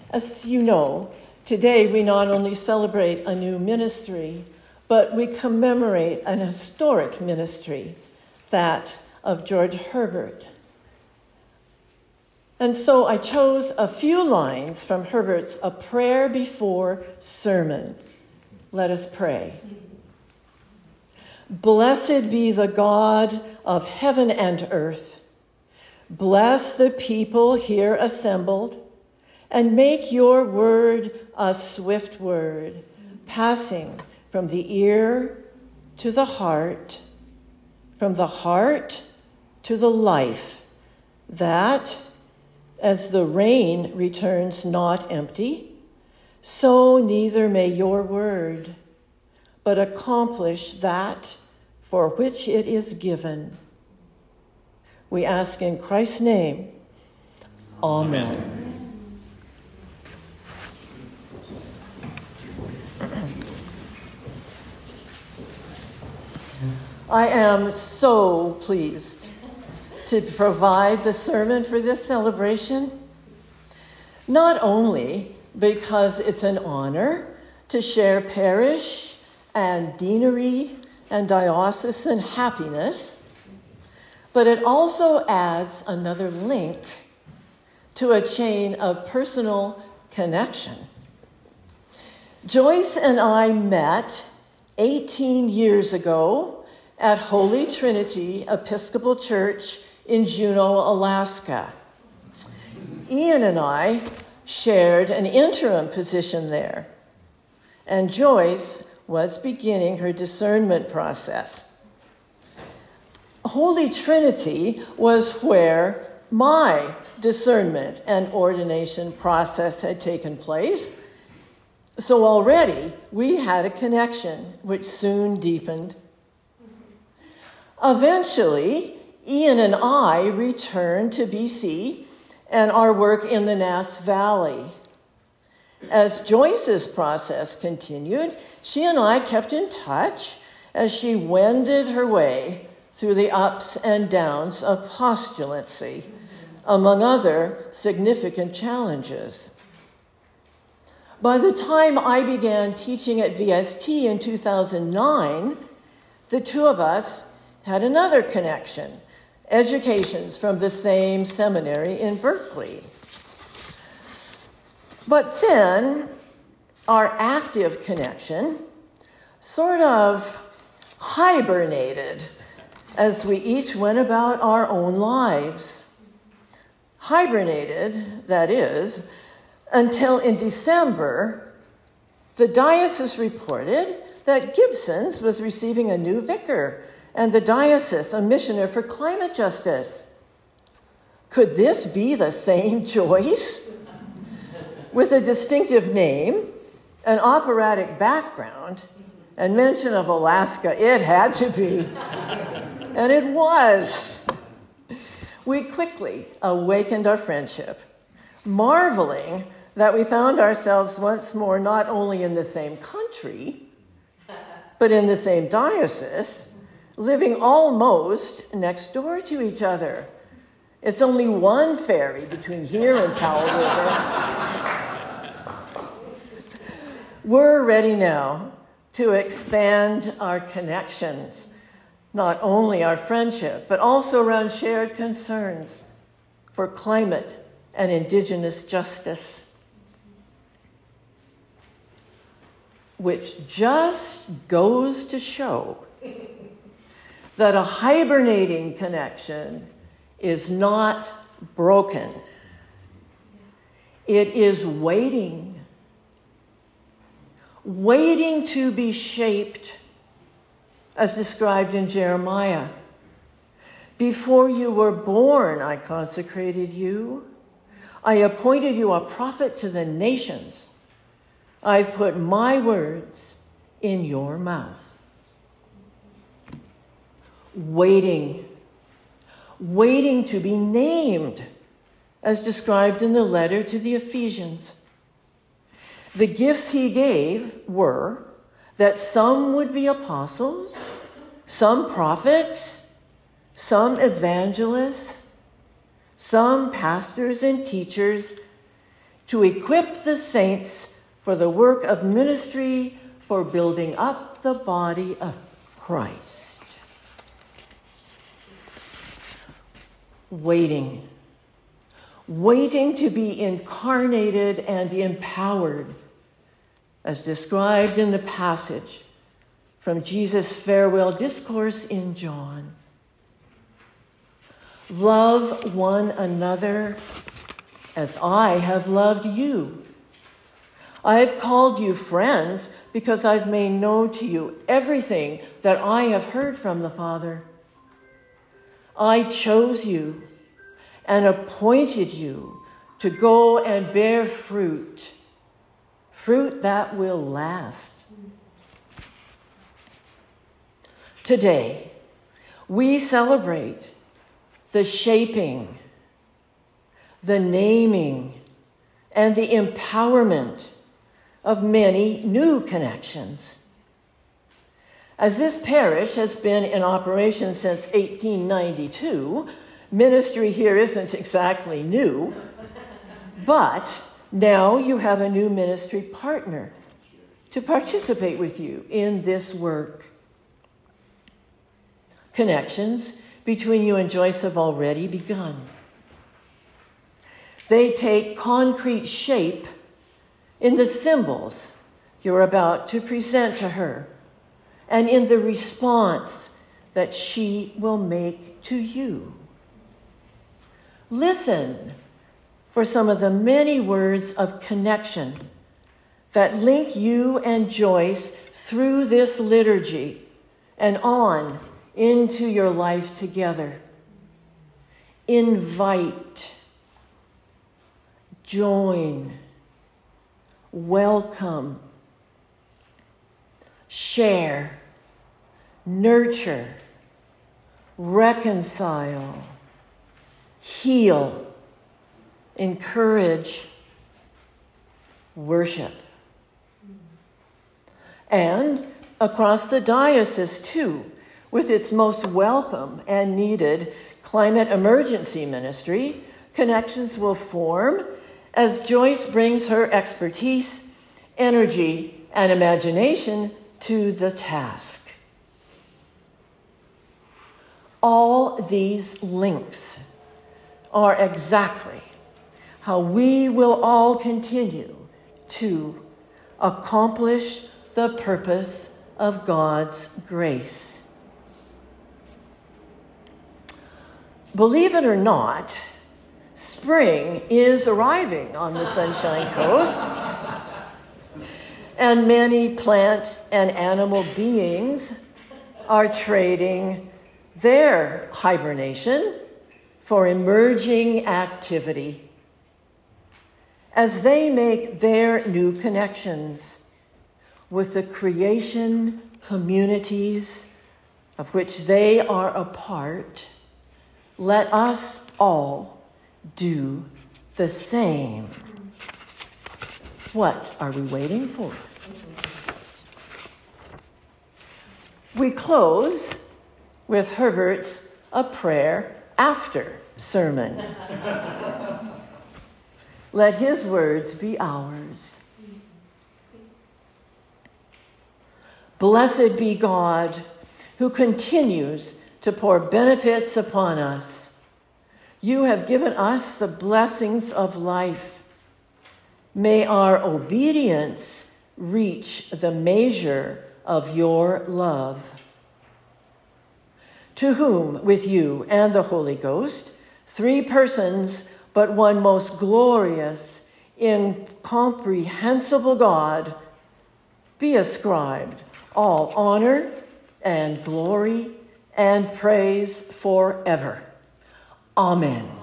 As you know, today we not only celebrate a new ministry, but we commemorate an historic ministry, that of George Herbert. And so I chose a few lines from Herbert's A Prayer Before Sermon. Let us pray. Blessed be the God of heaven and earth. Bless the people here assembled, and make your word a swift word, passing from the ear to the heart, from the heart to the life, that, as the rain returns not empty, so neither may your word, but accomplish that for which it is given. We ask in Christ's name. Amen. I am so pleased to provide the sermon for this celebration, not only because it's an honor to share parish and deanery and diocesan happiness, but it also adds another link to a chain of personal connection. Joyce and I met 18 years ago at Holy Trinity Episcopal Church in Juneau, Alaska. Ian and I shared an interim position there, and Joyce was beginning her discernment process. Holy Trinity was where my discernment and ordination process had taken place, so already we had a connection which soon deepened. Eventually, Ian and I returned to BC and our work in the Nass Valley. As Joyce's process continued, she and I kept in touch as she wended her way through the ups and downs of postulancy, among other significant challenges. By the time I began teaching at VST in 2009, the two of us had another connection, educations from the same seminary in Berkeley. But then our active connection sort of hibernated as we each went about our own lives. Hibernated, that is, until in December, the diocese reported that Gibson's was receiving a new vicar, and the diocese a missioner for climate justice. Could this be the same Joyce? With a distinctive name, an operatic background, and mention of Alaska, it had to be. And it was. We quickly awakened our friendship, marveling that we found ourselves once more not only in the same country, but in the same diocese, living almost next door to each other. It's only one ferry between here and Powell River. We're ready now to expand our connections, not only our friendship, but also around shared concerns for climate and Indigenous justice, which just goes to show that a hibernating connection is not broken. It is waiting to be shaped, as described in Jeremiah. Before you were born, I consecrated you. I appointed you a prophet to the nations. I've put my words in your mouth. Waiting to be named, as described in the letter to the Ephesians. The gifts he gave were that some would be apostles, some prophets, some evangelists, some pastors and teachers, to equip the saints for the work of ministry, for building up the body of Christ. Waiting to be incarnated and empowered, as described in the passage from Jesus' farewell discourse in John. Love one another as I have loved you. I have called you friends because I've made known to you everything that I have heard from the Father. I chose you and appointed you to go and bear fruit that will last. Today, we celebrate the shaping, the naming, and the empowerment of many new connections. As this parish has been in operation since 1892, ministry here isn't exactly new, but now you have a new ministry partner to participate with you in this work. Connections between you and Joyce have already begun. They take concrete shape in the symbols you're about to present to her and in the response that she will make to you. Listen for some of the many words of connection that link you and Joyce through this liturgy and on into your life together. Invite, join, welcome, share, nurture, reconcile, heal, encourage, worship. And across the diocese, too, with its most welcome and needed climate emergency ministry, connections will form as Joyce brings her expertise, energy, and imagination to the task. All these links are exactly how we will all continue to accomplish the purpose of God's grace. Believe it or not, spring is arriving on the Sunshine Coast, and many plant and animal beings are trading their hibernation for emerging activity as they make their new connections with the creation communities of which they are a part. Let us all do the same. What are we waiting for? We close with Herbert's A Prayer After Sermon. Let his words be ours. Blessed be God, who continues to pour benefits upon us. You have given us the blessings of life. May our obedience reach the measure of your love. To whom, with you and the Holy Ghost, three persons, but one most glorious, incomprehensible God, be ascribed all honor and glory and praise forever. Amen.